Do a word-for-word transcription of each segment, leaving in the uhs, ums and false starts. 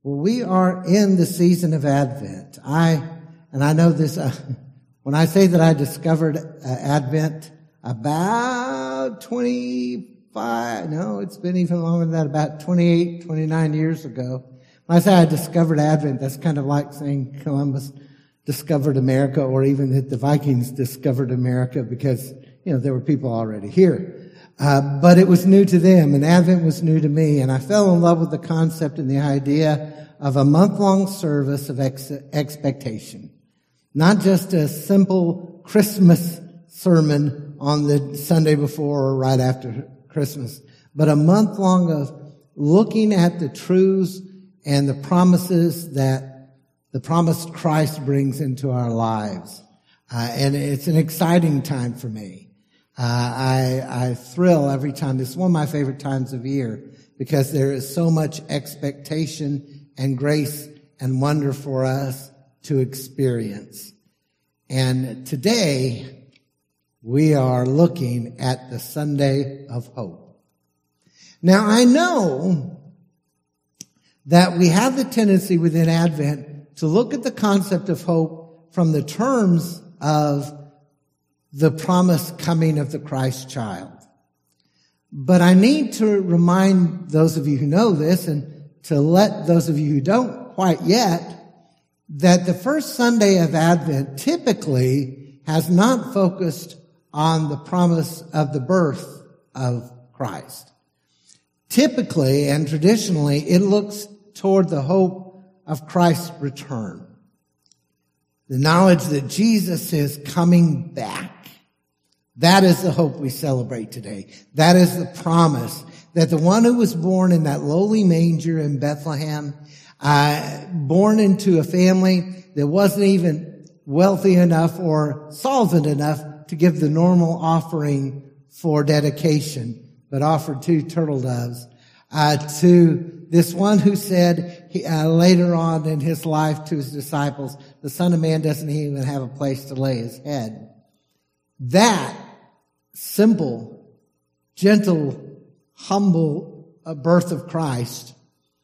Well, we are in the season of Advent. I, and I know this, uh, when I say that I discovered uh, Advent about twenty-five, no, it's been even longer than that, about twenty-eight, twenty-nine years ago. When I say I discovered Advent, that's kind of like saying Columbus discovered America, or even that the Vikings discovered America, because, you know, there were people already here. Uh, but it was new to them, and Advent was new to me, and I fell in love with the concept and the idea of a month-long service of ex- expectation. Not just a simple Christmas sermon on the Sunday before or right after Christmas, but a month-long of looking at the truths and the promises that the promised Christ brings into our lives. Uh, and it's an exciting time for me. Uh, I, I thrill every time. It's one of my favorite times of year because there is so much expectation and grace and wonder for us to experience. And today we are looking at the Sunday of Hope. Now I know that we have the tendency within Advent to look at the concept of hope from the terms of the promised coming of the Christ child. But I need to remind those of you who know this, and to let those of you who don't quite yet, that the first Sunday of Advent typically has not focused on the promise of the birth of Christ. Typically and traditionally, it looks toward the hope of Christ's return. The knowledge that Jesus is coming back. That is the hope we celebrate today. That is the promise that the one who was born in that lowly manger in Bethlehem, uh, born into a family that wasn't even wealthy enough or solvent enough to give the normal offering for dedication, but offered two turtle doves, uh, to this one who said he, uh, later on in his life to his disciples, the Son of Man doesn't even have a place to lay his head. That simple, gentle, humble birth of Christ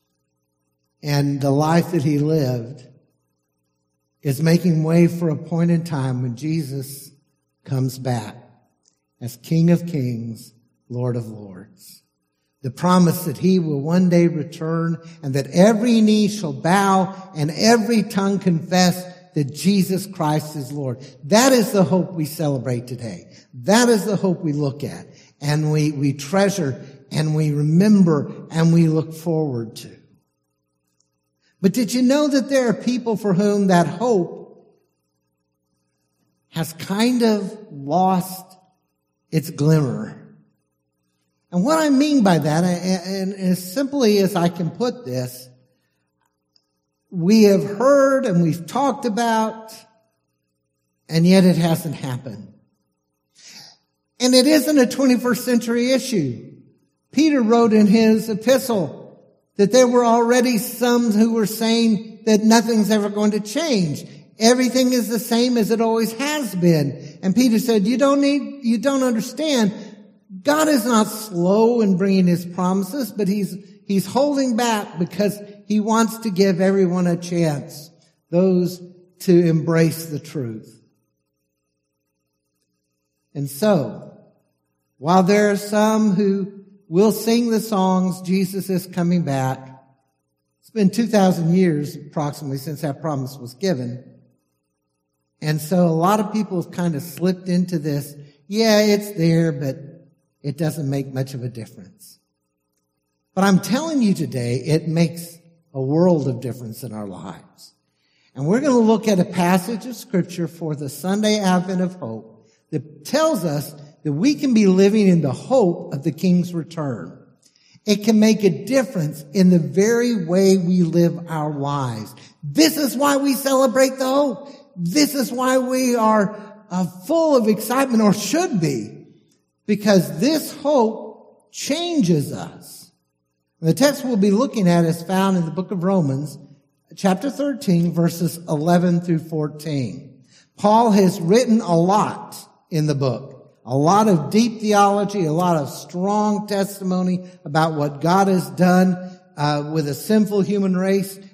and the life that he lived is making way for a point in time when Jesus comes back as King of Kings, Lord of Lords. The promise that he will one day return and that every knee shall bow and every tongue confess that Jesus Christ is Lord. That is the hope we celebrate today. That is the hope we look at and we, we treasure and we remember and we look forward to. But did you know that there are people for whom that hope has kind of lost its glimmer? And what I mean by that, and as simply as I can put this, we have heard and we've talked about, and yet it hasn't happened. And it isn't a twenty-first century issue. Peter wrote in his epistle that there were already some who were saying that nothing's ever going to change. Everything is the same as it always has been. And Peter said, you don't need, you don't understand. God is not slow in bringing his promises, but he's, he's holding back because he wants to give everyone a chance, those to embrace the truth. And so, while there are some who will sing the songs, Jesus is coming back, it's been two thousand years approximately since that promise was given. And so a lot of people have kind of slipped into this, yeah, it's there, but it doesn't make much of a difference. But I'm telling you today, it makes a world of difference in our lives. And we're going to look at a passage of Scripture for the Sunday Advent of Hope that tells us that we can be living in the hope of the King's return. It can make a difference in the very way we live our lives. This is why we celebrate the hope. This is why we are uh, full of excitement, or should be, because this hope changes us. The text we'll be looking at is found in the book of Romans, chapter thirteen, verses eleven through fourteen. Paul has written a lot in the book, a lot of deep theology, a lot of strong testimony about what God has done uh, with a sinful human race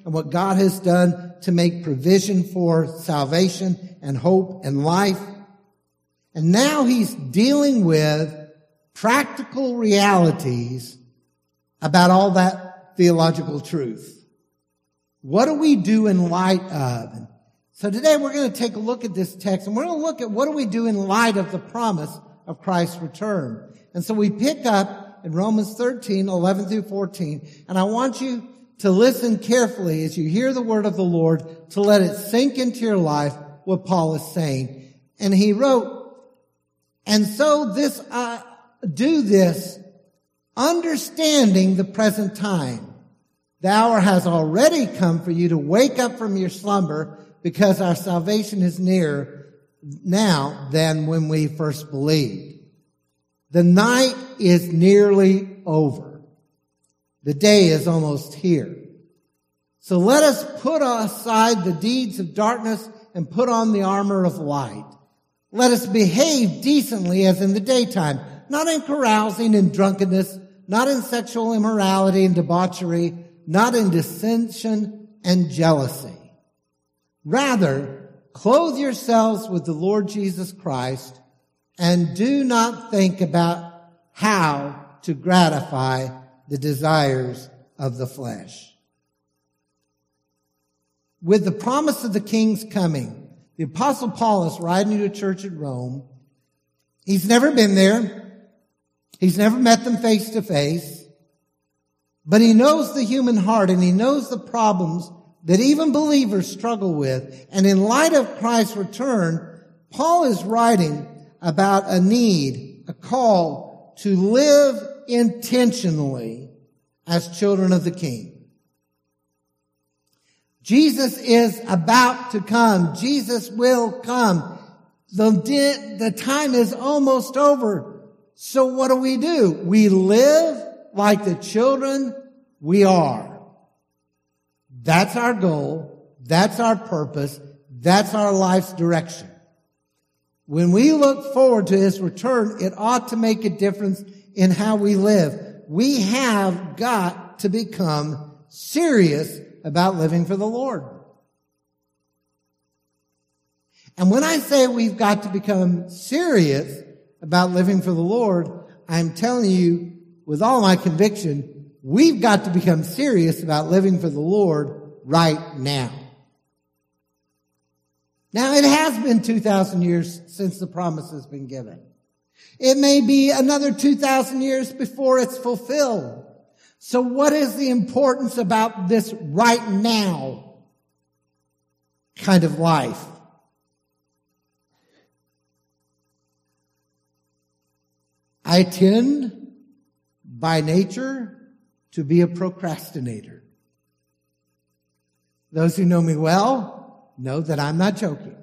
and what God has done to make provision for salvation and hope and life. And now he's dealing with practical realities about all that theological truth. What do we do in light of? So today we're going to take a look at this text, and we're going to look at what do we do in light of the promise of Christ's return. And so we pick up in Romans thirteen, eleven through fourteen, and I want you to listen carefully as you hear the word of the Lord, to let it sink into your life what Paul is saying. And he wrote, and so this, uh, do this, understanding the present time. The hour has already come for you to wake up from your slumber, because our salvation is nearer now than when we first believed. The night is nearly over. The day is almost here. So let us put aside the deeds of darkness and put on the armor of light. Let us behave decently as in the daytime, not in carousing and drunkenness, not in sexual immorality and debauchery, not in dissension and jealousy. Rather, clothe yourselves with the Lord Jesus Christ, and do not think about how to gratify the desires of the flesh. With the promise of the King's coming, the Apostle Paul is writing to a church at Rome. He's never been there. He's never met them face to face. But he knows the human heart, and he knows the problems that even believers struggle with. And in light of Christ's return, Paul is writing about a need, a call to live intentionally as children of the King. Jesus is about to come. Jesus will come. The, the time is almost over. So what do we do? We live like the children we are. That's our goal. That's our purpose. That's our life's direction. When we look forward to his return, it ought to make a difference in how we live. We have got to become serious about living for the Lord. And when I say we've got to become serious about living for the Lord, I'm telling you with all my conviction, we've got to become serious about living for the Lord right now. Now, it has been two thousand years since the promise has been given. It may be another two thousand years before it's fulfilled. So what is the importance about this right now kind of life? I tend, by nature, to be a procrastinator. Those who know me well know that I'm not joking.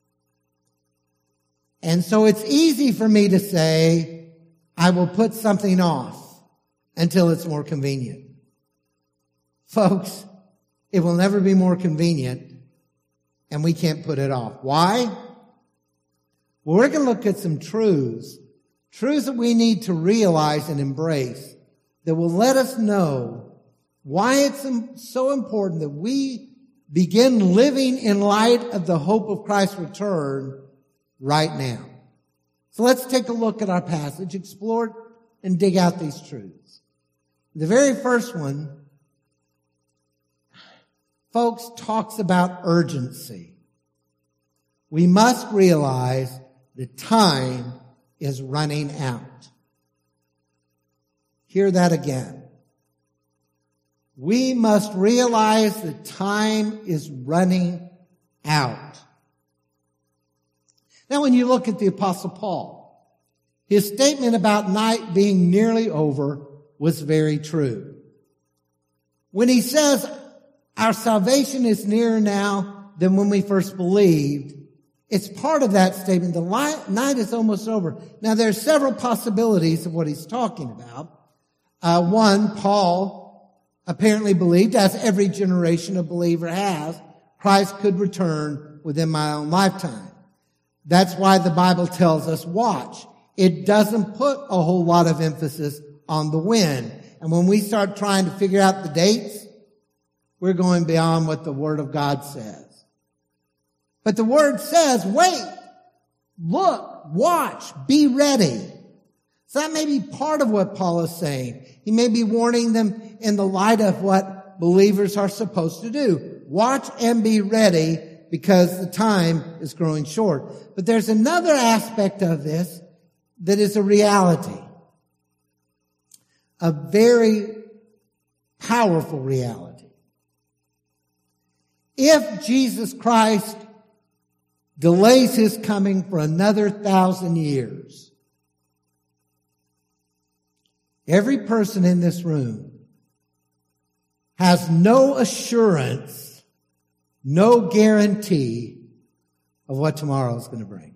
And so it's easy for me to say, I will put something off until it's more convenient. Folks, it will never be more convenient, and we can't put it off. Why? Well, we're going to look at some truths, truths that we need to realize and embrace that will let us know why it's so important that we begin living in light of the hope of Christ's return right now. So let's take a look at our passage, explore it, and dig out these truths. The very first one, folks, talks about urgency. We must realize that time is running out. Hear that again. We must realize that time is running out. Now, when you look at the Apostle Paul, his statement about night being nearly over was very true. When he says our salvation is nearer now than when we first believed, it's part of that statement. The night is almost over. Now, there are several possibilities of what he's talking about. Uh, one, Paul apparently believed, as every generation of believer has, Christ could return within my own lifetime. That's why the Bible tells us, watch. It doesn't put a whole lot of emphasis on the when. And when we start trying to figure out the dates, we're going beyond what the Word of God says. But the Word says, wait, look, watch, be ready. So that may be part of what Paul is saying. He may be warning them in the light of what believers are supposed to do. Watch and be ready because the time is growing short. But there's another aspect of this that is a reality. A very powerful reality. If Jesus Christ delays his coming for another thousand years, every person in this room has no assurance, no guarantee of what tomorrow is going to bring.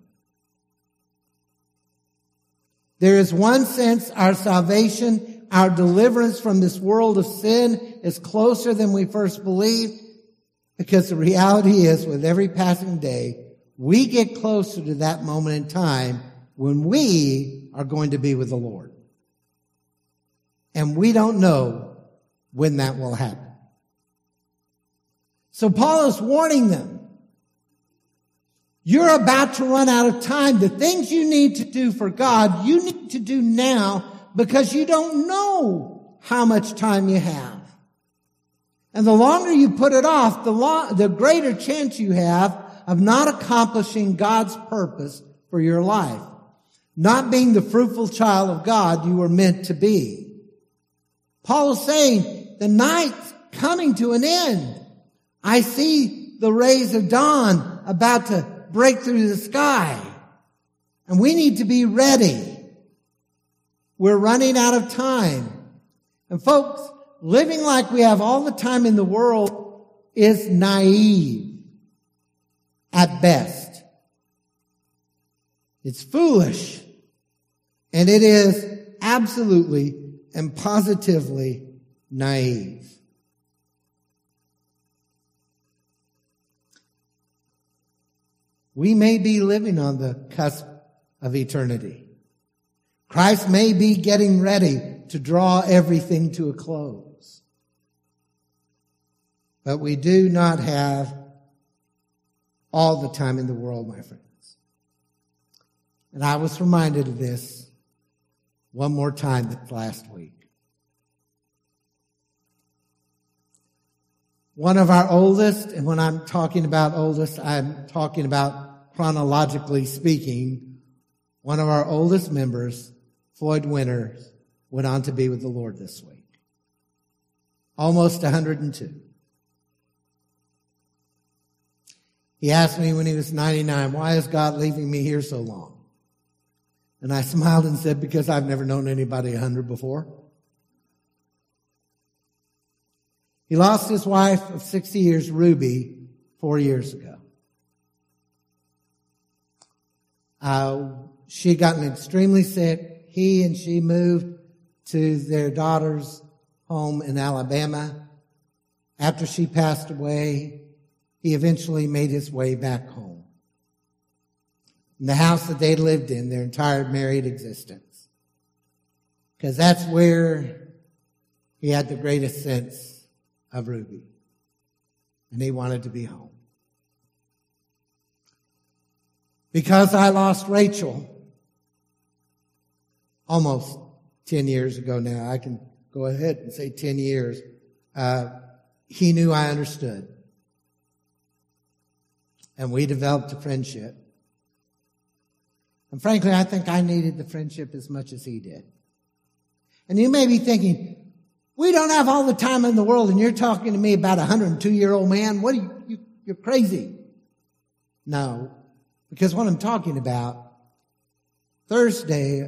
There is one sense our salvation, our deliverance from this world of sin is closer than we first believed, because the reality is with every passing day, we get closer to that moment in time when we are going to be with the Lord. And we don't know when that will happen. So Paul is warning them. You're about to run out of time. The things you need to do for God, you need to do now because you don't know how much time you have. And the longer you put it off, the, lo- the greater chance you have of not accomplishing God's purpose for your life. Not being the fruitful child of God you were meant to be. Paul is saying, the night's coming to an end. I see the rays of dawn about to break through the sky. And we need to be ready. We're running out of time. And folks, living like we have all the time in the world is naive at best. It's foolish. And it is absolutely and positively naive. We may be living on the cusp of eternity. Christ may be getting ready to draw everything to a close. But we do not have all the time in the world, my friends. And I was reminded of this one more time this last week. One of our oldest, and when I'm talking about oldest, I'm talking about chronologically speaking, one of our oldest members, Floyd Winters, went on to be with the Lord this week. Almost one hundred two. He asked me when he was ninety-nine, why is God leaving me here so long? And I smiled and said, because I've never known anybody one hundred before. He lost his wife of sixty years, Ruby, four years ago. Uh, she had gotten extremely sick. He and she moved to their daughter's home in Alabama. After she passed away, he eventually made his way back home. In the house that they lived in their entire married existence. Because that's where he had the greatest sense of Ruby. And he wanted to be home. Because I lost Rachel almost ten years ago now. I can go ahead and say ten years. Uh, he knew I understood. And we developed a friendship. And frankly, I think I needed the friendship as much as he did. And you may be thinking, we don't have all the time in the world, and you're talking to me about a one hundred two-year-old man? What are you, you, you're crazy. No, because what I'm talking about, Thursday,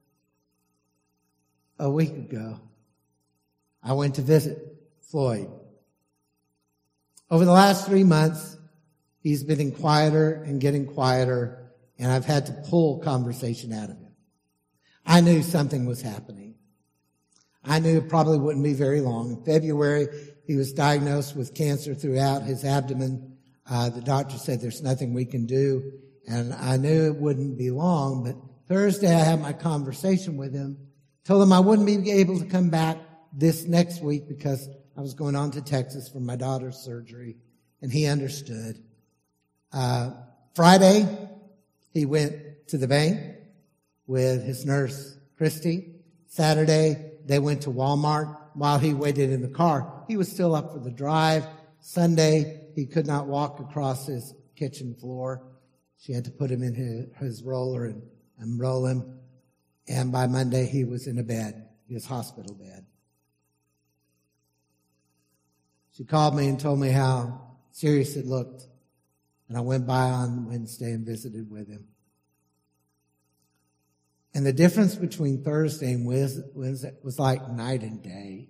a week ago, I went to visit Floyd. Over the last three months, he's been quieter and getting quieter, and I've had to pull conversation out of him. I knew something was happening. I knew it probably wouldn't be very long. In February, he was diagnosed with cancer throughout his abdomen. Uh, the doctor said there's nothing we can do, and I knew it wouldn't be long, but Thursday I had my conversation with him, told him I wouldn't be able to come back this next week because I was going on to Texas for my daughter's surgery, and he understood. Uh, Friday, he went to the bank with his nurse, Christy. Saturday, they went to Walmart. While he waited in the car, he was still up for the drive. Sunday, he could not walk across his kitchen floor. She had to put him in his, his roller and, and roll him. And by Monday, he was in a bed, his hospital bed. She called me and told me how serious it looked. And I went by on Wednesday and visited with him. And the difference between Thursday and Wednesday was like night and day.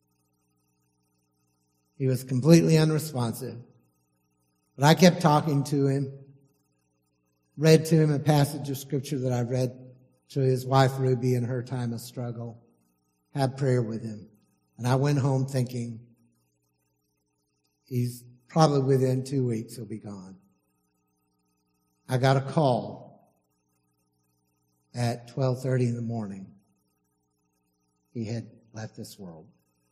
He was completely unresponsive. But I kept talking to him, read to him a passage of scripture that I read to his wife Ruby in her time of struggle, had prayer with him. And I went home thinking, he's probably within two weeks he'll be gone. I got a call at twelve thirty in the morning. He had left this world.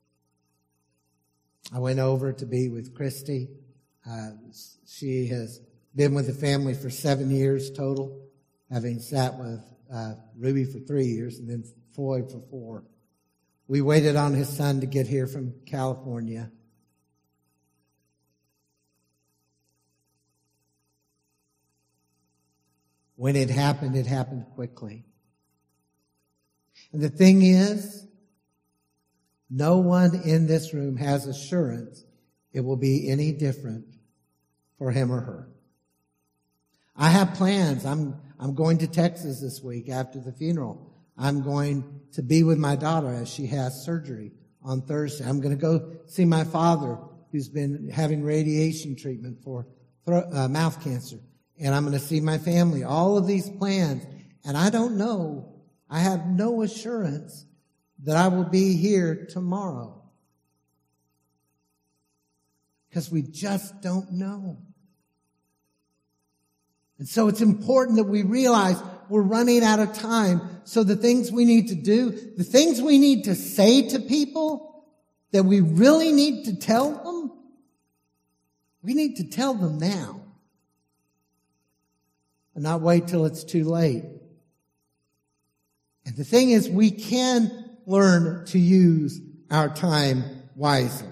I went over to be with Christy. Uh, she has been with the family for seven years total, having sat with uh, Ruby for three years and then Floyd for four. We waited on his son to get here from California. When it happened, it happened quickly. And the thing is, no one in this room has assurance it will be any different for him or her. I have plans. I'm, I'm going to Texas this week after the funeral. I'm going to be with my daughter as she has surgery on Thursday. I'm going to go see my father who's been having radiation treatment for throat, uh, mouth cancer. And I'm going to see my family. All of these plans. And I don't know. I have no assurance that I will be here tomorrow. Because we just don't know. And so it's important that we realize we're running out of time. So the things we need to do, the things we need to say to people that we really need to tell them, we need to tell them now. And not wait till it's too late. And the thing is, we can learn to use our time wisely.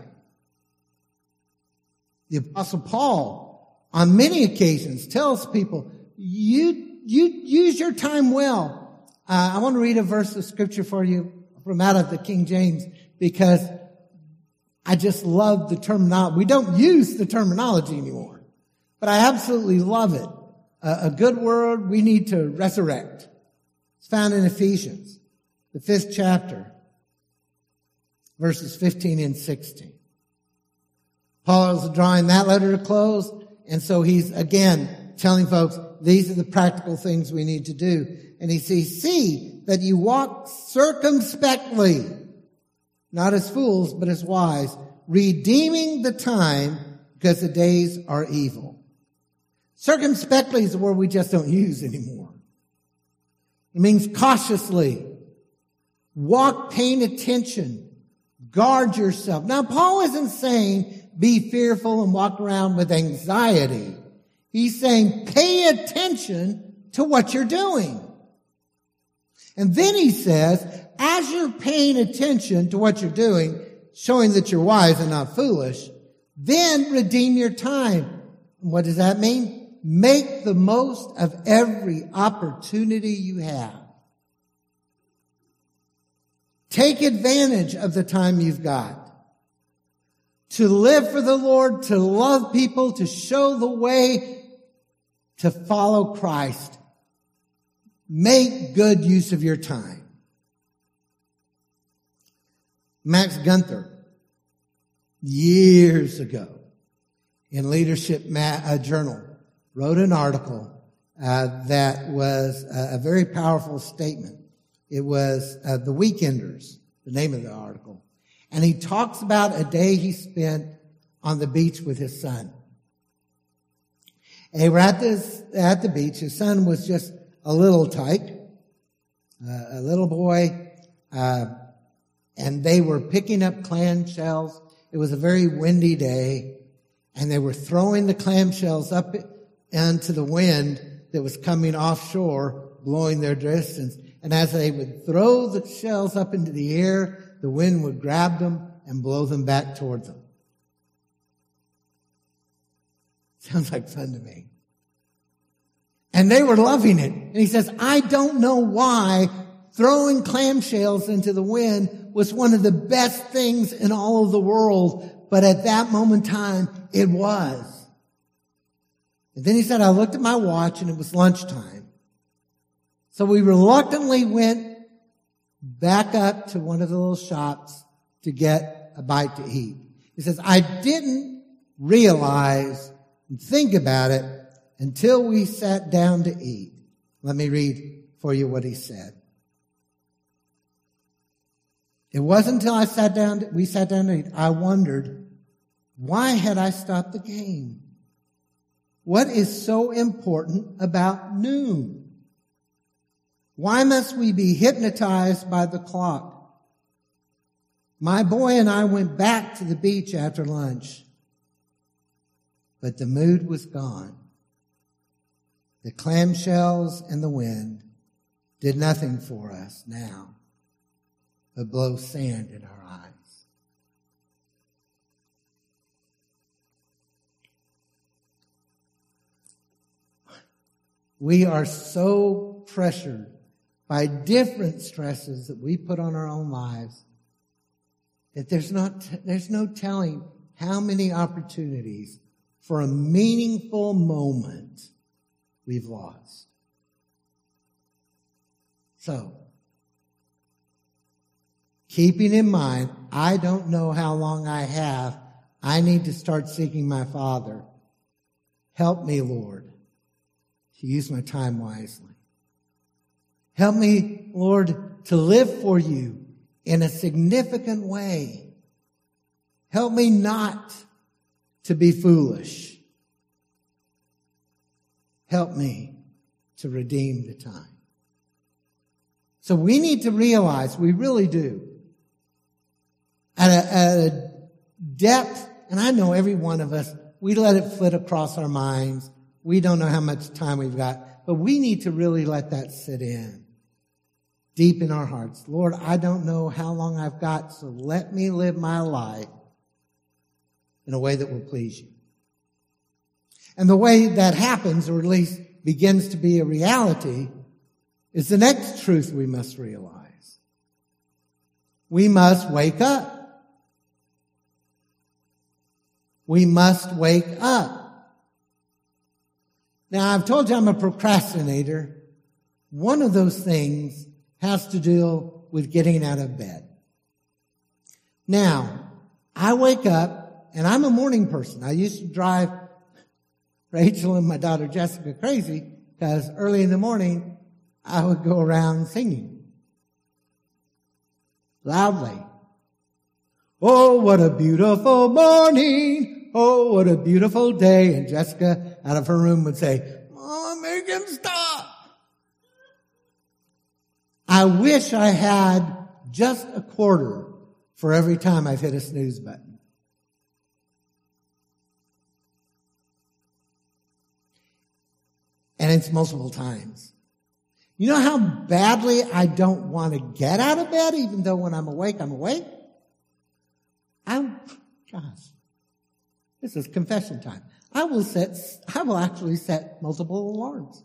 The Apostle Paul, on many occasions, tells people, you, you use your time well. Uh, I want to read a verse of scripture for you from out of the King James because I just love the terminology. We don't use the terminology anymore, but I absolutely love it. A good word we need to resurrect. It's found in Ephesians, the fifth chapter, verses fifteen and sixteen. Paul is drawing that letter to close, and so he's again telling folks, these are the practical things we need to do. And he says, see that you walk circumspectly, not as fools, but as wise, redeeming the time because the days are evil. Circumspectly is a word we just don't use anymore. It means cautiously. Walk paying attention. Guard yourself. Now, Paul isn't saying be fearful and walk around with anxiety. He's saying pay attention to what you're doing. And then he says, as you're paying attention to what you're doing, showing that you're wise and not foolish, then redeem your time. And what does that mean? Make the most of every opportunity you have. Take advantage of the time you've got. To live for the Lord, to love people, to show the way, to follow Christ. Make good use of your time. Max Gunther, years ago, in Leadership Ma- uh, Journal, wrote an article uh, that was a, a very powerful statement. It was uh, The Weekenders, the name of the article. And he talks about a day he spent on the beach with his son. And they were at, this, at the beach. His son was just a little tyke, uh, a little boy, uh, and they were picking up clam shells It was a very windy day, and they were throwing the clamshells up into the wind that was coming offshore, blowing their distance. And as they would throw the shells up into the air, the wind would grab them and blow them back towards them. Sounds like fun to me. And they were loving it. And he says, I don't know why throwing clamshells into the wind was one of the best things in all of the world, but at that moment in time, it was. And then he said, I looked at my watch and it was lunchtime. So we reluctantly went back up to one of the little shops to get a bite to eat. He says, I didn't realize and think about it until we sat down to eat. Let me read for you what he said. It wasn't until I sat down, to, we sat down to eat, I wondered, why had I stopped the game? What is so important about noon? Why must we be hypnotized by the clock? My boy and I went back to the beach after lunch, but the mood was gone. The clamshells and the wind did nothing for us now, but blow sand in our eyes. We are so pressured by different stresses that we put on our own lives that there's not, there's no telling how many opportunities for a meaningful moment we've lost. So, keeping in mind, I don't know how long I have. I need to start seeking my Father. Help me, Lord, to use my time wisely. Help me, Lord, to live for you in a significant way. Help me not to be foolish. Help me to redeem the time. So we need to realize, we really do, at a, at a depth, and I know every one of us, we let it flit across our minds. We don't know how much time we've got, but we need to really let that sit in deep in our hearts. Lord, I don't know how long I've got, so let me live my life in a way that will please you. And the way that happens, or at least begins to be a reality, is the next truth we must realize. We must wake up. We must wake up. Now, I've told you I'm a procrastinator. One of those things has to do with getting out of bed. Now, I wake up, and I'm a morning person. I used to drive Rachel and my daughter Jessica crazy because early in the morning, I would go around singing loudly. Oh, what a beautiful morning. Oh, what a beautiful day. And Jessica out of her room would say, Mom, make him stop. I wish I had just a quarter for every time I've hit a snooze button. And it's multiple times. You know how badly I don't want to get out of bed, even though when I'm awake, I'm awake? I'm, gosh, this is confession time. I will set, I will actually set multiple alarms.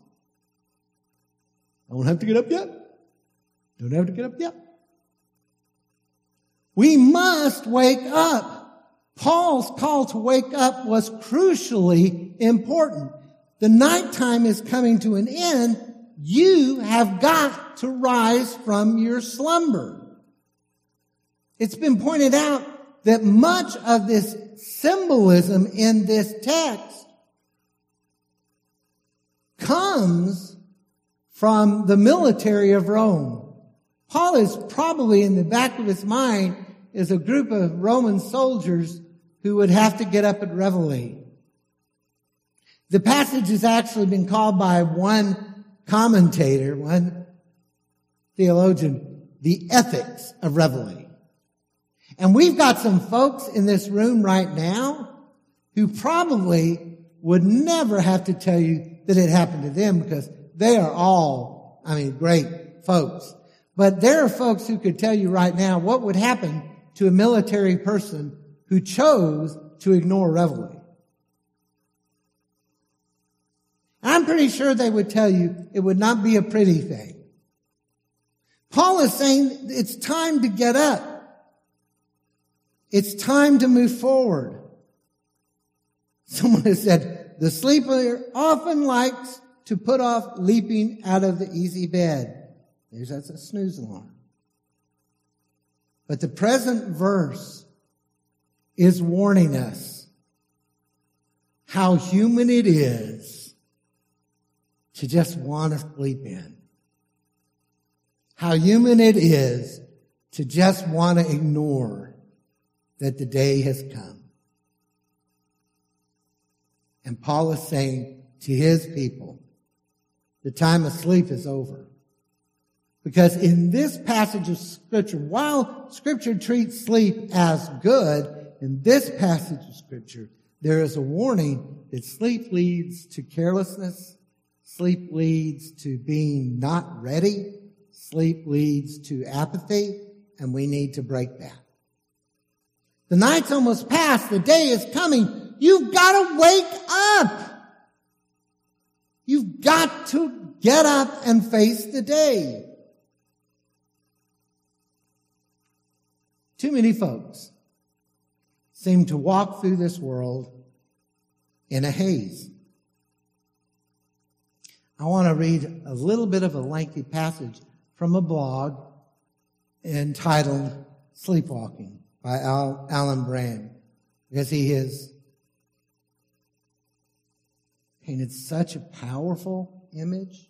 I don't have to get up yet. Don't have to get up yet. We must wake up. Paul's call to wake up was crucially important. The nighttime is coming to an end. You have got to rise from your slumber. It's been pointed out that much of this symbolism in this text comes from the military of Rome. Paul is probably in the back of his mind is a group of Roman soldiers who would have to get up at reveille. The passage has actually been called by one commentator, one theologian, the ethics of reveille. And we've got some folks in this room right now who probably would never have to tell you that it happened to them because they are all, I mean, great folks. But there are folks who could tell you right now what would happen to a military person who chose to ignore revelry. I'm pretty sure they would tell you it would not be a pretty thing. Paul is saying it's time to get up. It's time to move forward. Someone has said, the sleeper often likes to put off leaping out of the easy bed. There's that's a snooze alarm. But the present verse is warning us how human it is to just want to sleep in. How human it is to just want to ignore that the day has come. And Paul is saying to his people, the time of sleep is over. Because in this passage of Scripture, while Scripture treats sleep as good, in this passage of Scripture, there is a warning that sleep leads to carelessness, sleep leads to being not ready, sleep leads to apathy, and we need to break that. The night's almost past, the day is coming. You've got to wake up. You've got to get up and face the day. Too many folks seem to walk through this world in a haze. I want to read a little bit of a lengthy passage from a blog entitled Sleepwalking by Al, Alan Brand, because he has painted such a powerful image.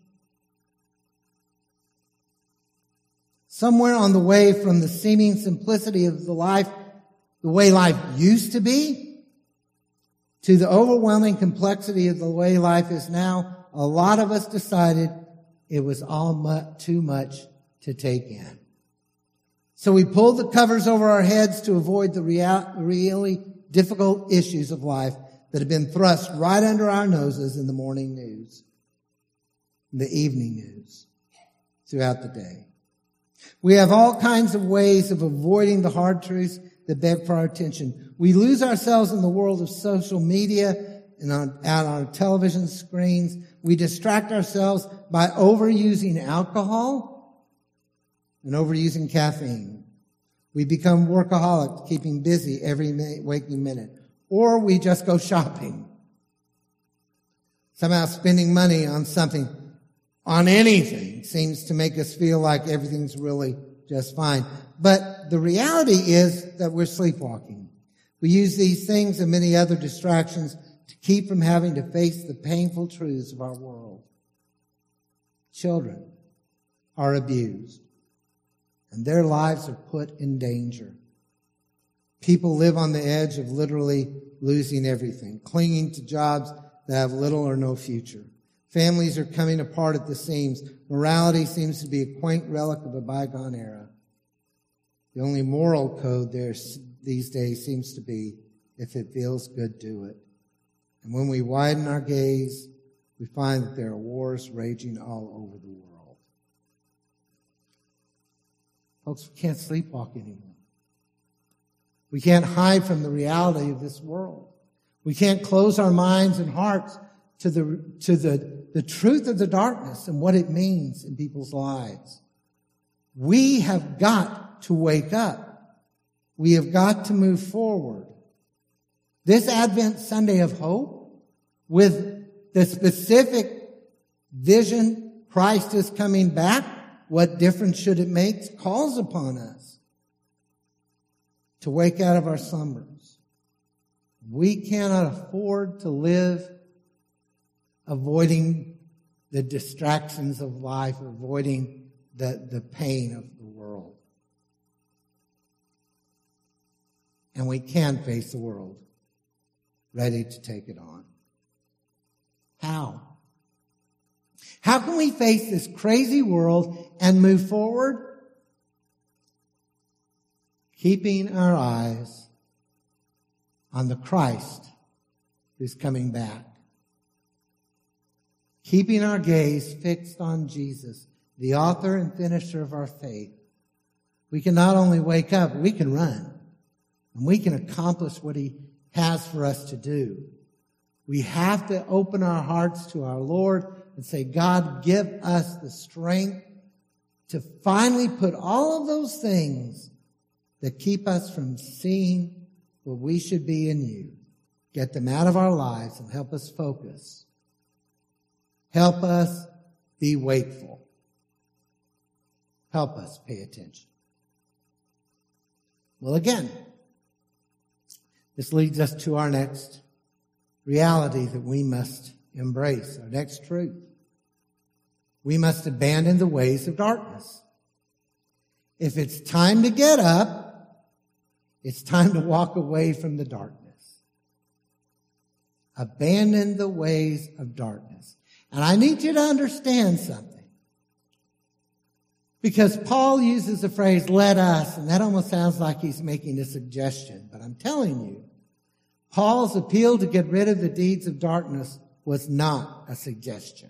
Somewhere on the way from the seeming simplicity of the life, the way life used to be, to the overwhelming complexity of the way life is now, a lot of us decided it was all mu- too much to take in. So we pulled the covers over our heads to avoid the real, really difficult issues of life that have been thrust right under our noses in the morning news, in the evening news, throughout the day. We have all kinds of ways of avoiding the hard truths that beg for our attention. We lose ourselves in the world of social media and on, on our television screens. We distract ourselves by overusing alcohol and overusing caffeine. We become workaholics, keeping busy every minute, waking minute. Or we just go shopping. Somehow spending money on something, on anything, seems to make us feel like everything's really just fine. But the reality is that we're sleepwalking. We use these things and many other distractions to keep from having to face the painful truths of our world. Children are abused, and their lives are put in danger. People live on the edge of literally losing everything, clinging to jobs that have little or no future. Families are coming apart at the seams. Morality seems to be a quaint relic of a bygone era. The only moral code there these days seems to be, if it feels good, do it. And when we widen our gaze, we find that there are wars raging all over the world. Folks, we can't sleepwalk anymore. We can't hide from the reality of this world. We can't close our minds and hearts to the, to the, the truth of the darkness and what it means in people's lives. We have got to wake up. We have got to move forward. This Advent Sunday of hope, with the specific vision, Christ is coming back, what difference should it make, calls upon us to wake out of our slumbers. We cannot afford to live avoiding the distractions of life, avoiding the, the pain of the world. And we can face the world ready to take it on. How? How can we face this crazy world and move forward? keeping our eyes on the Christ who's coming back. Keeping our gaze fixed on Jesus, the author and finisher of our faith. We can not only wake up, we can run. And we can accomplish what he has for us to do. We have to open our hearts to our Lord and say, God, give us the strength to finally put all of those things that keep us from seeing what we should be in you. Get them out of our lives and help us focus. Help us be wakeful. Help us pay attention. Well, again, this leads us to our next reality that we must embrace, our next truth. We must abandon the ways of darkness. If it's time to get up, it's time to walk away from the darkness. Abandon the ways of darkness. And I need you to understand something. Because Paul uses the phrase, let us, and that almost sounds like he's making a suggestion. But I'm telling you, Paul's appeal to get rid of the deeds of darkness was not a suggestion.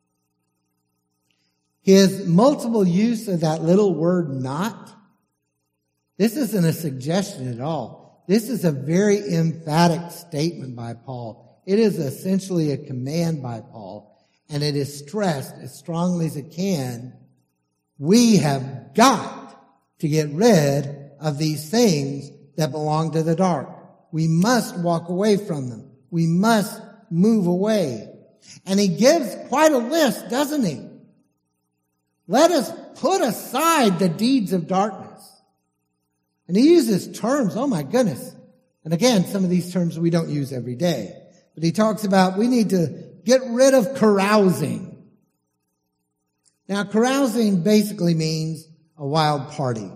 His multiple use of that little word not, this isn't a suggestion at all. This is a very emphatic statement by Paul. It is essentially a command by Paul, and it is stressed as strongly as it can. We have got to get rid of these things that belong to the dark. We must walk away from them. We must move away. And he gives quite a list, doesn't he? Let us put aside the deeds of darkness. And he uses terms, oh my goodness. And again, some of these terms we don't use every day. But he talks about we need to get rid of carousing. Now, carousing basically means a wild party.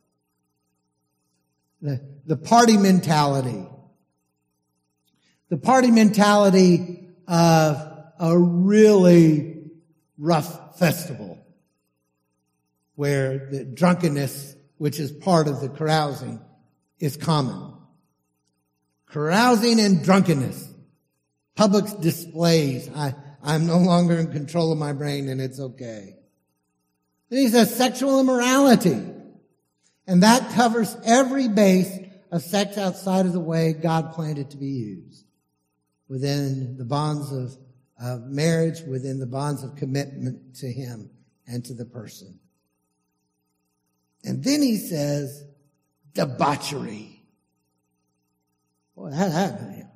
The, the party mentality. The party mentality of a really rough festival where the drunkenness, which is part of the carousing, is common. Carousing and drunkenness. Public displays. I, I'm no longer in control of my brain and it's okay. Then he says sexual immorality. And that covers every base of sex outside of the way God planned it to be used. Within the bonds of, of marriage, within the bonds of commitment to him and to the person. And then he says debauchery. Boy, that, that,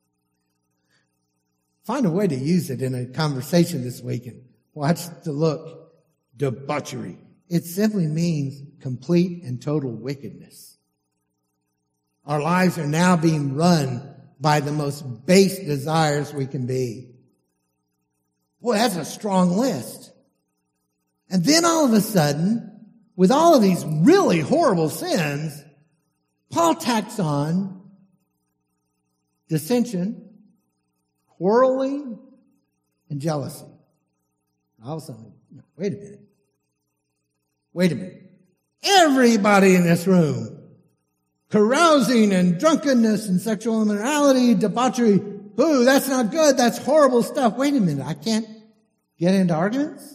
find a way to use it in a conversation this weekend. Watch the look. Debauchery. It simply means complete and total wickedness. Our lives are now being run by the most base desires we can be. Boy, that's a strong list. And then all of a sudden, with all of these really horrible sins, Paul tacks on dissension, quarreling, and jealousy. All of a sudden, no, wait a minute. Wait a minute. Everybody in this room, carousing and drunkenness and sexual immorality, debauchery, boo, that's not good, that's horrible stuff. Wait a minute, I can't get into arguments?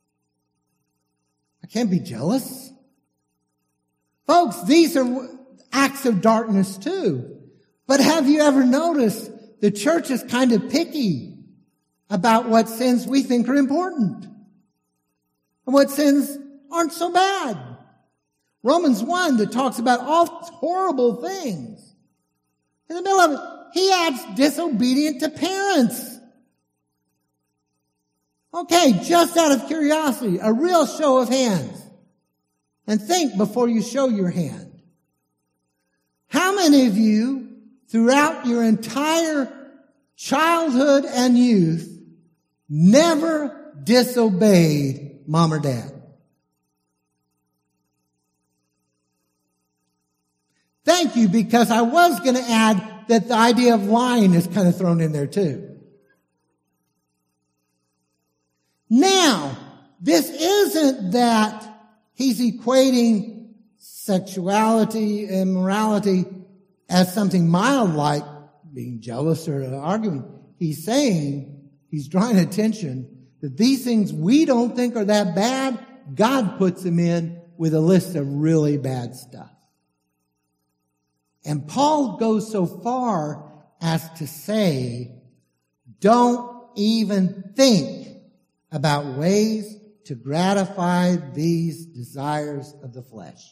I can't be jealous? Folks, these are acts of darkness too. But have you ever noticed the church is kind of picky about what sins we think are important and what sins aren't so bad. Romans one that talks about all horrible things. In the middle of it, he adds disobedient to parents. Okay, just out of curiosity, a real show of hands. And think before you show your hand. How many of you throughout your entire childhood and youth never disobeyed mom or dad? Thank you, because I was going to add that the idea of lying is kind of thrown in there too. Now, this isn't that he's equating sexuality, immorality as something mild like being jealous or arguing. He's saying, he's drawing attention that these things we don't think are that bad, God puts them in with a list of really bad stuff. And Paul goes so far as to say, don't even think about ways to gratify these desires of the flesh.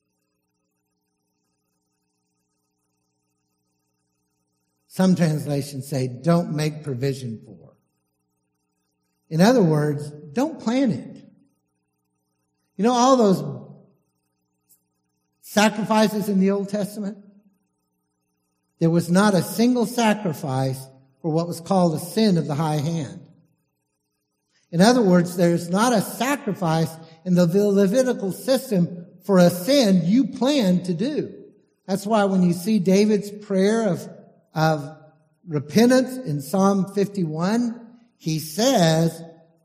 Some translations say, don't make provision for. In other words, don't plan it. You know all those sacrifices in the Old Testament? There was not a single sacrifice for what was called a sin of the high hand. In other words, there's not a sacrifice in the Levitical system for a sin you plan to do. That's why when you see David's prayer of, of repentance in Psalm fifty-one, he says,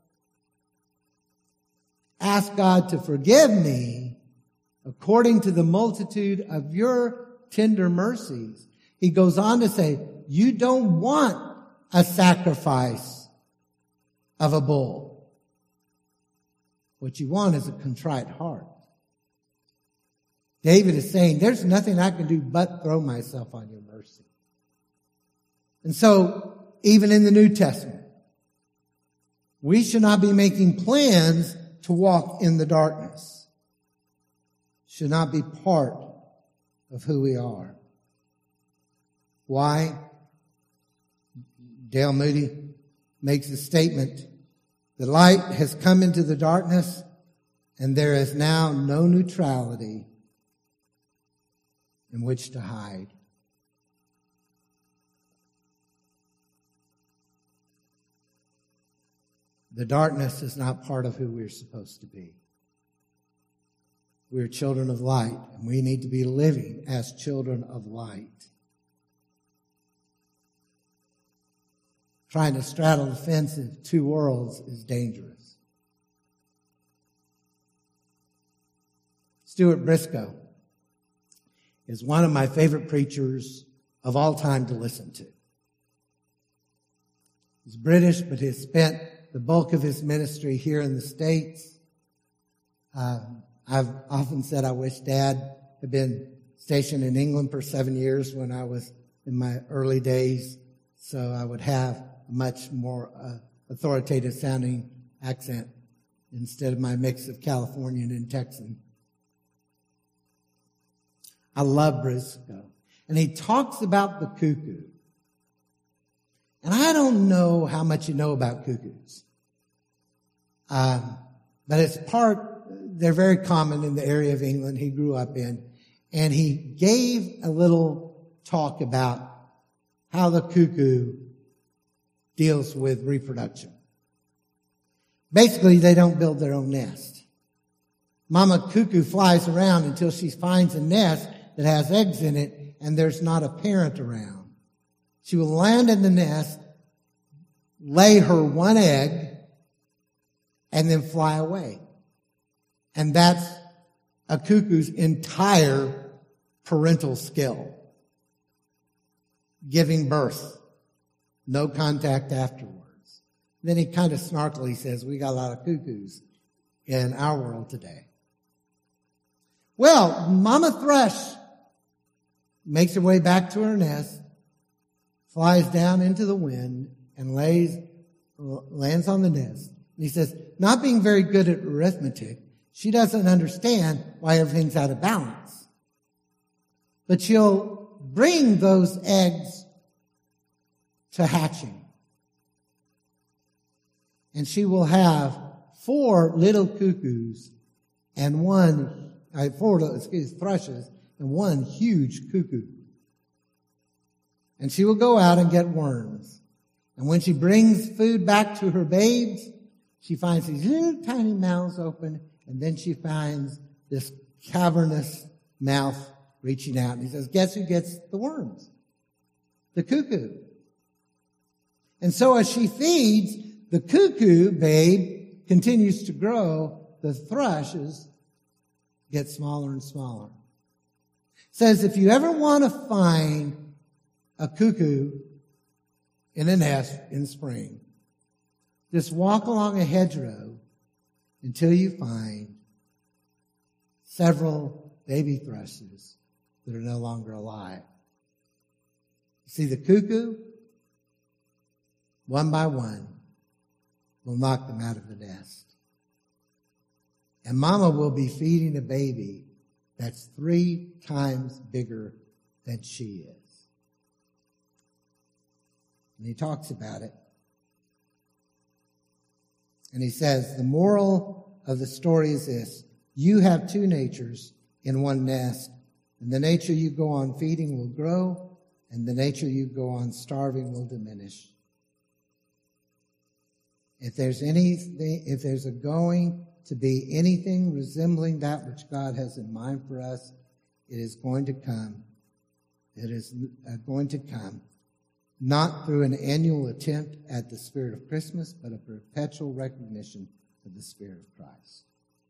ask God to forgive me according to the multitude of your tender mercies. He goes on to say, you don't want a sacrifice of a bull. What you want is a contrite heart. David is saying, there's nothing I can do but throw myself on your mercy. And so, even in the New Testament, we should not be making plans to walk in the darkness. Should not be part of who we are. Why? Dale Moody makes a statement. The light has come into the darkness, and there is now no neutrality in which to hide. The darkness is not part of who we're supposed to be. We're children of light, and we need to be living as children of light. Trying to straddle the fence of two worlds is dangerous. Stuart Briscoe is one of my favorite preachers of all time to listen to. He's British, but he's spent the bulk of his ministry here in the States. Uh, I've often said I wish Dad had been stationed in England for seven years when I was in my early days, so I would have a much more uh, authoritative sounding accent instead of my mix of Californian and Texan. I love Briscoe. And he talks about the cuckoo. And I don't know how much you know about cuckoos. Um, but it's part, they're very common in the area of England he grew up in. And he gave a little talk about how the cuckoo deals with reproduction. Basically, they don't build their own nest. Mama cuckoo flies around until she finds a nest that has eggs in it and there's not a parent around. She will land in the nest, lay her one egg, and then fly away. And that's a cuckoo's entire parental skill. Giving birth. No contact afterwards. Then he kind of snarkily says, we got a lot of cuckoos in our world today. Well, Mama Thrush makes her way back to her nest, flies down into the wind, and lays, lands on the nest. And he says, not being very good at arithmetic, she doesn't understand why everything's out of balance. But she'll bring those eggs to hatching. And she will have four little cuckoos and one, uh, four, excuse, thrushes and one huge cuckoo. And she will go out and get worms. And when she brings food back to her babes, she finds these little tiny mouths open, and then she finds this cavernous mouth reaching out. And he says, guess who gets the worms? The cuckoo. And so as she feeds, the cuckoo babe continues to grow. The thrushes get smaller and smaller. It says if you ever want to find a cuckoo in a nest in spring, just walk along a hedgerow until you find several baby thrushes that are no longer alive. See, the cuckoo, one by one, will knock them out of the nest. And mama will be feeding a baby that's three times bigger than she is. And he talks about it. And he says, the moral of the story is this: you have two natures in one nest, and the nature you go on feeding will grow, and the nature you go on starving will diminish. If there's anything, if there's a going to be anything resembling that which God has in mind for us, it is going to come. It is going to come not through an annual attempt at the spirit of Christmas, but a perpetual recognition of the Spirit of Christ.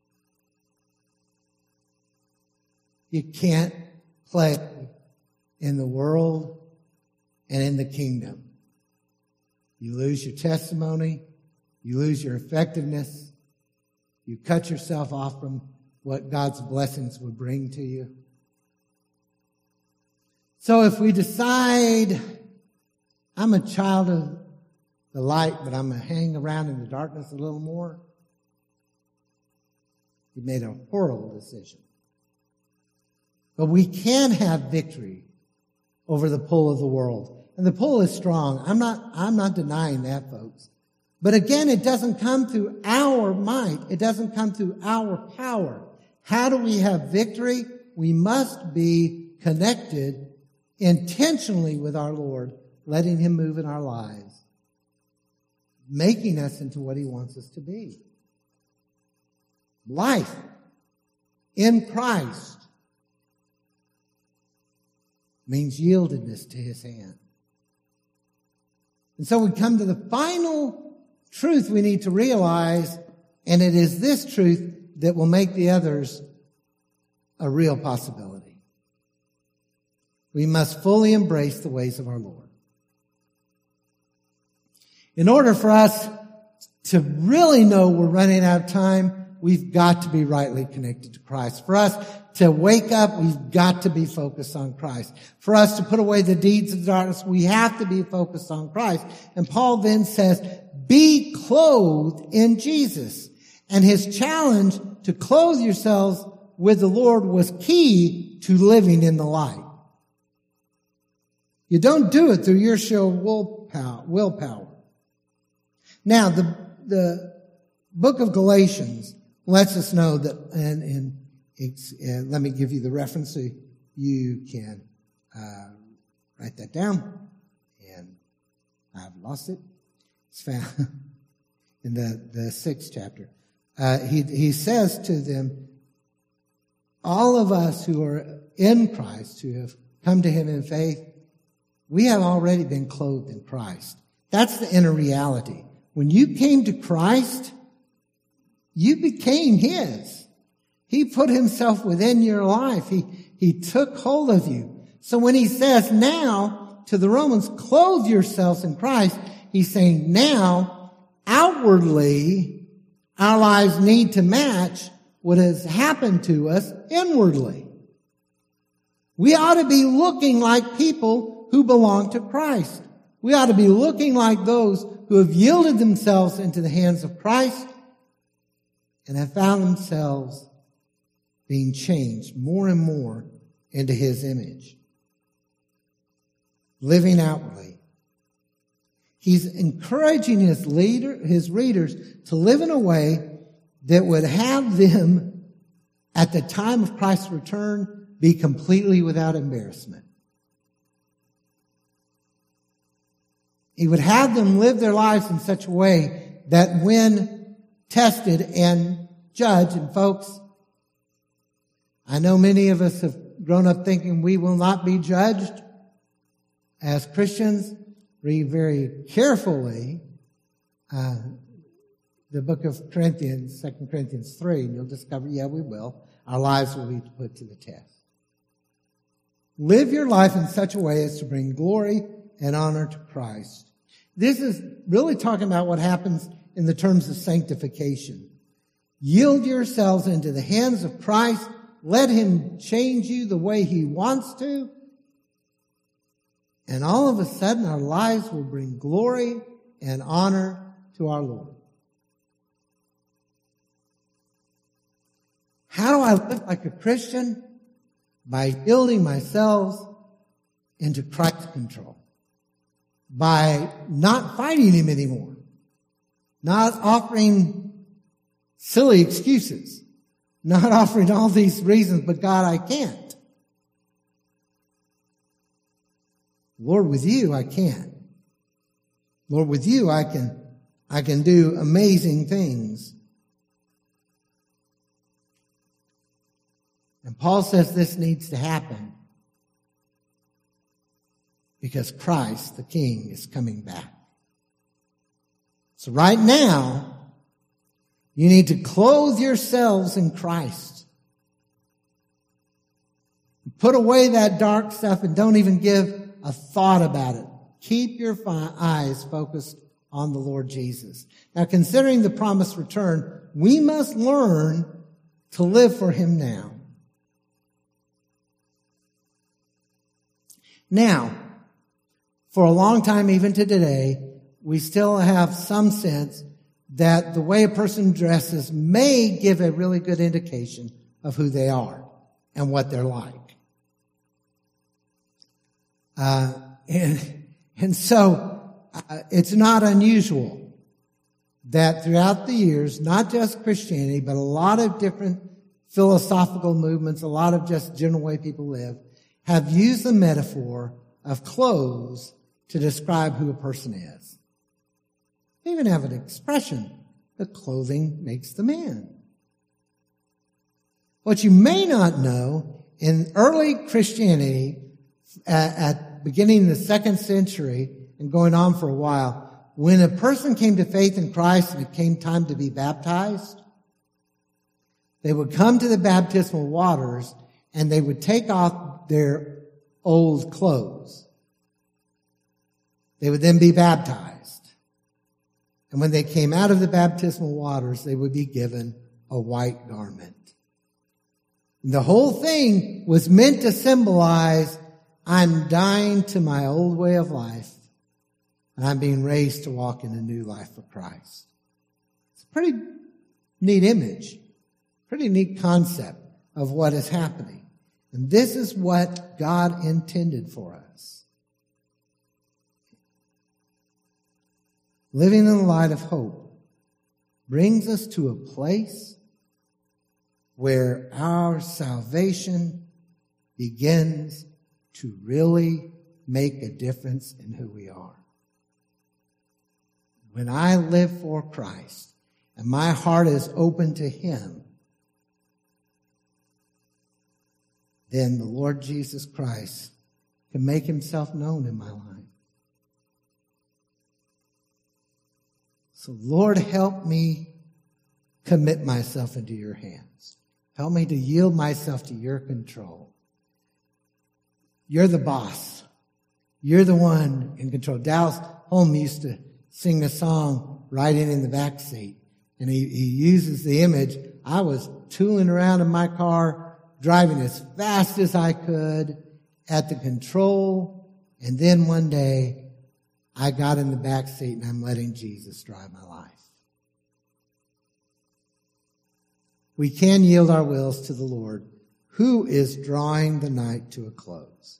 You can't play in the world and in the kingdom. You lose your testimony. You lose your effectiveness. You cut yourself off from what God's blessings would bring to you. So if we decide, I'm a child of the light, but I'm going to hang around in the darkness a little more, you made a horrible decision. But we can have victory over the pull of the world. And the pull is strong. I'm not, I'm not denying that, folks. But again, it doesn't come through our might. It doesn't come through our power. How do we have victory? We must be connected intentionally with our Lord, letting him move in our lives, making us into what he wants us to be. Life in Christ means yieldedness to his hand. And so we come to the final truth we need to realize, and it is this truth that will make the others a real possibility. We must fully embrace the ways of our Lord. In order for us to really know we're running out of time, we've got to be rightly connected to Christ. For us to wake up, we've got to be focused on Christ. For us to put away the deeds of darkness, we have to be focused on Christ. And Paul then says, be clothed in Jesus. And his challenge to clothe yourselves with the Lord was key to living in the light. You don't do it through your sheer willpower. Now, the, the book of Galatians lets us know that, and, and it's, uh, let me give you the reference so you can uh, write that down. And I've lost it. It's found in the, the sixth chapter. Uh, he, he says to them, all of us who are in Christ, who have come to him in faith, we have already been clothed in Christ. That's the inner reality. When you came to Christ, you became his. He put himself within your life. He, he took hold of you. So when he says now to the Romans, clothe yourselves in Christ, he's saying now, outwardly, our lives need to match what has happened to us inwardly. We ought to be looking like people who belong to Christ. We ought to be looking like those who have yielded themselves into the hands of Christ and have found themselves being changed more and more into his image. Living outwardly. He's encouraging his leader, his readers to live in a way that would have them, at the time of Christ's return, be completely without embarrassment. He would have them live their lives in such a way that when tested and judged, and folks, I know many of us have grown up thinking we will not be judged as Christians. Read very carefully uh, the book of Corinthians, Second Corinthians three, and you'll discover, yeah, we will. Our lives will be put to the test. Live your life in such a way as to bring glory and honor to Christ. This is really talking about what happens in the terms of sanctification. Yield yourselves into the hands of Christ. Let him change you the way he wants to. And all of a sudden our lives will bring glory and honor to our Lord. How do I live like a Christian? By yielding myself into Christ's control. By not fighting him anymore. Not offering silly excuses. Not offering all these reasons, but God, I can't. Lord, with you, I can. Lord, with you, I can, I can do amazing things. And Paul says this needs to happen because Christ, the King, is coming back. So right now, you need to clothe yourselves in Christ. Put away that dark stuff and don't even give a thought about it. Keep your fi- eyes focused on the Lord Jesus. Now, considering the promised return, we must learn to live for him now. Now, for a long time, even to today, we still have some sense that the way a person dresses may give a really good indication of who they are and what they're like. Uh, and, and so, uh, it's not unusual that throughout the years, not just Christianity, but a lot of different philosophical movements, a lot of just general way people live, have used the metaphor of clothes to describe who a person is. They even have an expression that clothing makes the man. What you may not know, in early Christianity, at, at beginning of the second century and going on for a while, when a person came to faith in Christ and it came time to be baptized, they would come to the baptismal waters and they would take off their old clothes. They would then be baptized. And when they came out of the baptismal waters, they would be given a white garment. And the whole thing was meant to symbolize, I'm dying to my old way of life, and I'm being raised to walk in a new life for Christ. It's a pretty neat image, pretty neat concept of what is happening. And this is what God intended for us. Living in the light of hope brings us to a place where our salvation begins to really make a difference in who we are. When I live for Christ and my heart is open to him, then the Lord Jesus Christ can make himself known in my life. So Lord, help me commit myself into your hands. Help me to yield myself to your control. You're the boss. You're the one in control. Dallas Holm used to sing a song riding in the back seat. And he, he uses the image. I was tooling around in my car, driving as fast as I could at the control. And then one day, I got in the back seat and I'm letting Jesus drive my life. We can yield our wills to the Lord, who is drawing the night to a close.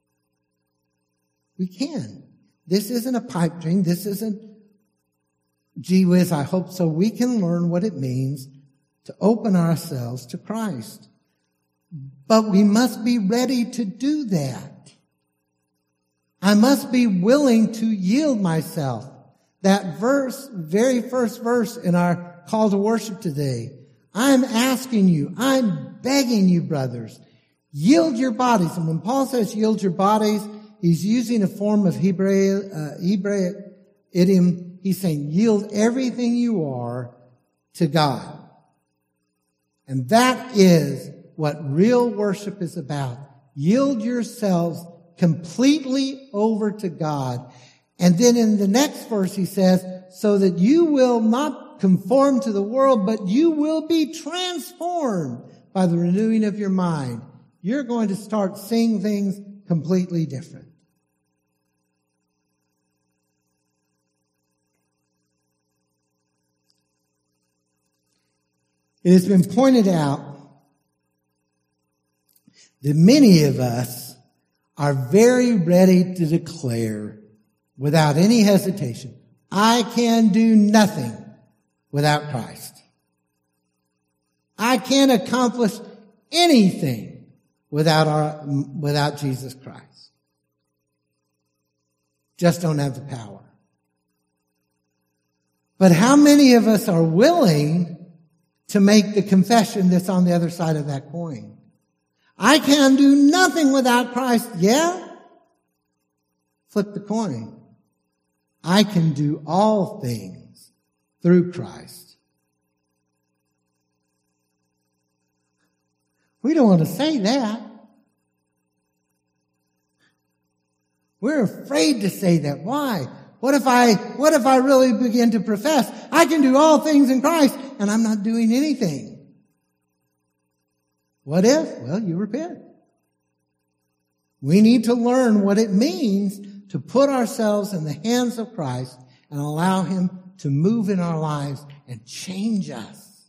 We can. This isn't a pipe dream. This isn't, gee whiz, I hope so. We can learn what it means to open ourselves to Christ. But we must be ready to do that. I must be willing to yield myself. That verse, very first verse in our call to worship today. I'm asking you, I'm begging you, brothers, yield your bodies. And when Paul says yield your bodies, he's using a form of Hebrew, uh, Hebraic idiom. He's saying yield everything you are to God. And that is what real worship is about. Yield yourselves completely over to God. And then in the next verse he says, so that you will not conform to the world, but you will be transformed by the renewing of your mind. You're going to start seeing things completely different. It has been pointed out that many of us are very ready to declare without any hesitation, I can do nothing without Christ. I can't accomplish anything without our, without Jesus Christ. Just don't have the power. But how many of us are willing to make the confession that's on the other side of that coin? I can do nothing without Christ. Yeah? Flip the coin. I can do all things through Christ. We don't want to say that. We're afraid to say that. Why? What if I, what if I really begin to profess, I can do all things in Christ, and I'm not doing anything? What if? Well, you repent. We need to learn what it means to put ourselves in the hands of Christ and allow Him to move in our lives and change us.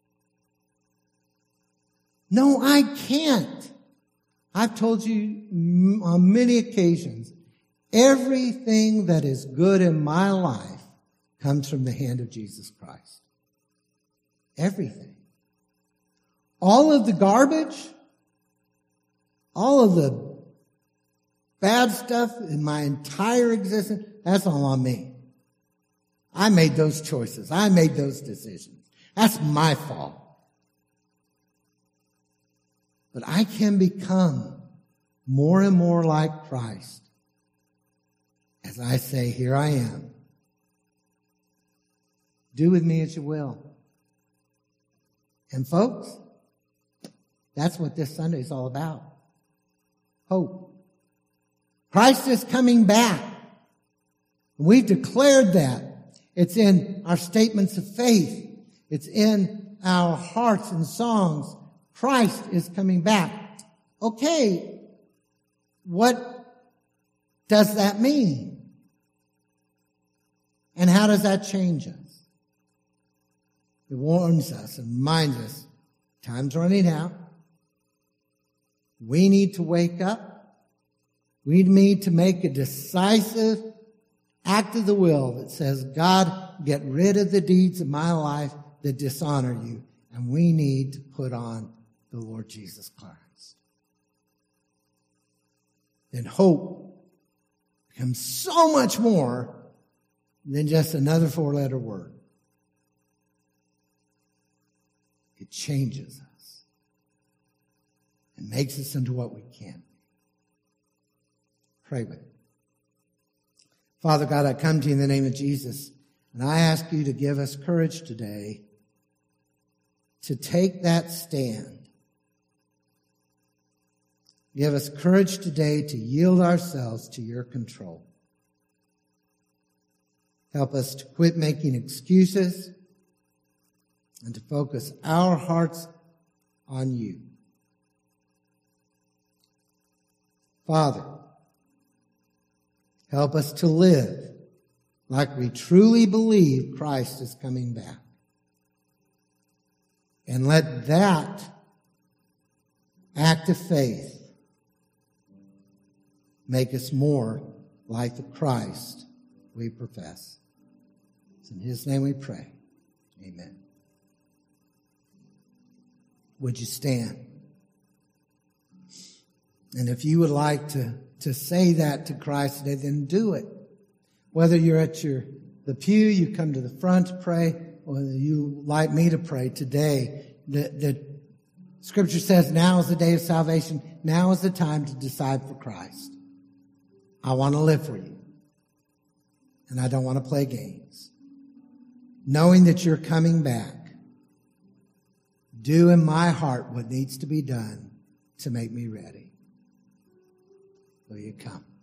No, I can't. I've told you on many occasions, everything that is good in my life comes from the hand of Jesus Christ. Everything. All of the garbage, all of the bad stuff in my entire existence, that's all on me. I made those choices. I made those decisions. That's my fault. But I can become more and more like Christ as I say, here I am. Do with me as you will. And folks, that's what this Sunday is all about. Hope. Christ is coming back. We've declared that. It's in our statements of faith. It's in our hearts and songs. Christ is coming back. Okay, what does that mean? And how does that change us? It warns us and reminds us, time's running out. We need to wake up. We need to make a decisive act of the will that says, God, get rid of the deeds of my life that dishonor you. And we need to put on the Lord Jesus Christ. Then hope becomes so much more than just another four-letter word. It changes us and makes us into what we can. Pray with me. Father God, I come to you in the name of Jesus, and I ask you to give us courage today to take that stand. Give us courage today to yield ourselves to your control. Help us to quit making excuses and to focus our hearts on you. Father, help us to live like we truly believe Christ is coming back. And let that act of faith make us more like the Christ we profess. It's in His name we pray. Amen. Would you stand? And if you would like to, to say that to Christ today, then do it. Whether you're at your the pew, you come to the front to pray, or whether you like me to pray today, the, the Scripture says now is the day of salvation. Now is the time to decide for Christ. I want to live for you. And I don't want to play games. Knowing that you're coming back, do in my heart what needs to be done to make me ready. Will you come?